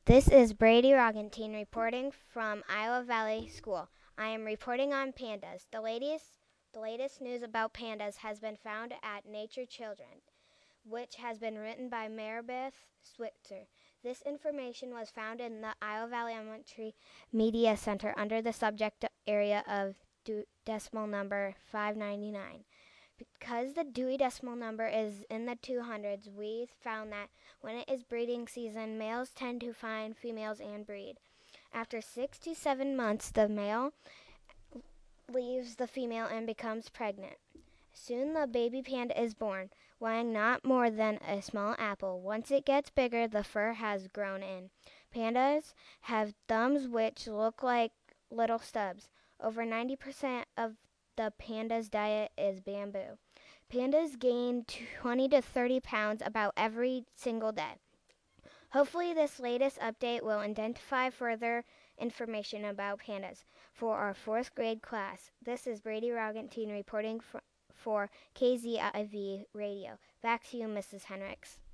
This is Brady Roggentine reporting from Iowa Valley School. I am reporting on pandas. The latest news about pandas has been found at Nature Children, which has been written by Maribeth Switzer. This information was found in the Iowa Valley Elementary Media Center under the subject area of decimal number 599. Because the Dewey Decimal number is in the 200s, we found that when it is breeding season, males tend to find females and breed. After 6 to 7 months, the male leaves the female and becomes pregnant. Soon the baby panda is born, weighing not more than a small apple. Once it gets bigger, the fur has grown in. Pandas have thumbs which look like little stubs. Over 90% of the panda's diet is bamboo. Pandas gain 20 to 30 pounds about every single day. Hopefully, this latest update will identify further information about pandas for our fourth grade class. This is Brady Roggentine reporting for KZIV Radio. Back to you, Mrs. Henricks.